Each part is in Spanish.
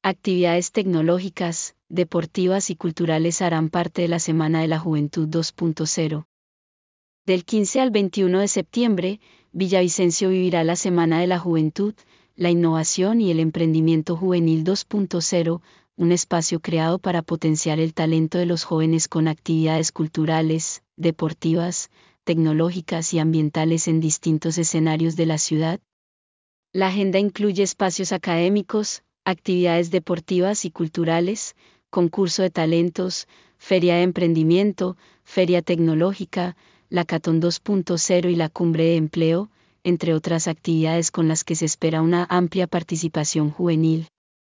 Actividades tecnológicas, deportivas y culturales harán parte de la Semana de la Juventud 2.0. Del 15 al 21 de septiembre, Villavicencio vivirá la Semana de la Juventud, la Innovación y el Emprendimiento Juvenil 2.0, un espacio creado para potenciar el talento de los jóvenes con actividades culturales, deportivas, tecnológicas y ambientales en distintos escenarios de la ciudad. La agenda incluye espacios académicos, actividades deportivas y culturales, concurso de talentos, feria de emprendimiento, feria tecnológica, la Catón 2.0 y la Cumbre de Empleo, entre otras actividades con las que se espera una amplia participación juvenil.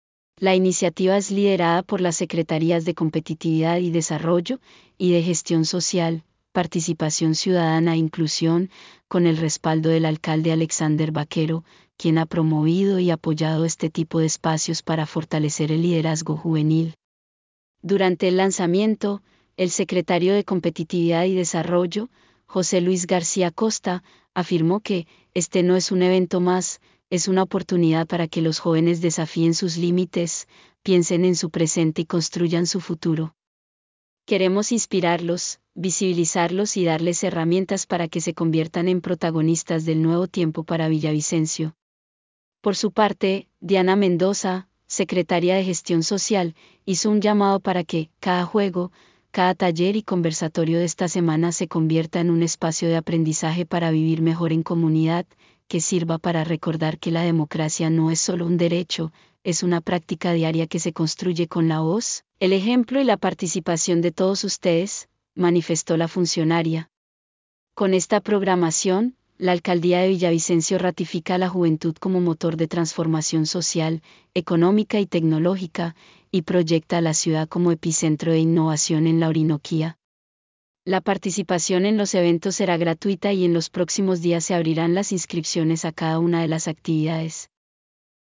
La iniciativa es liderada por las Secretarías de Competitividad y Desarrollo y de Gestión Social, Participación Ciudadana e Inclusión, con el respaldo del alcalde Alexander Vaquero, quien ha promovido y apoyado este tipo de espacios para fortalecer el liderazgo juvenil. Durante el lanzamiento, el secretario de Competitividad y Desarrollo, José Luis García Costa, afirmó que este no es un evento más, es una oportunidad para que los jóvenes desafíen sus límites, piensen en su presente y construyan su futuro. Queremos inspirarlos, visibilizarlos y darles herramientas para que se conviertan en protagonistas del nuevo tiempo para Villavicencio. Por su parte, Diana Mendoza, secretaria de Gestión Social, hizo un llamado para que cada juego, cada taller y conversatorio de esta semana se convierta en un espacio de aprendizaje para vivir mejor en comunidad, que sirva para recordar que la democracia no es solo un derecho, es una práctica diaria que se construye con la voz, el ejemplo y la participación de todos ustedes, manifestó la funcionaria. Con esta programación, la Alcaldía de Villavicencio ratifica a la juventud como motor de transformación social, económica y tecnológica, y proyecta a la ciudad como epicentro de innovación en la Orinoquía. La participación en los eventos será gratuita y en los próximos días se abrirán las inscripciones a cada una de las actividades.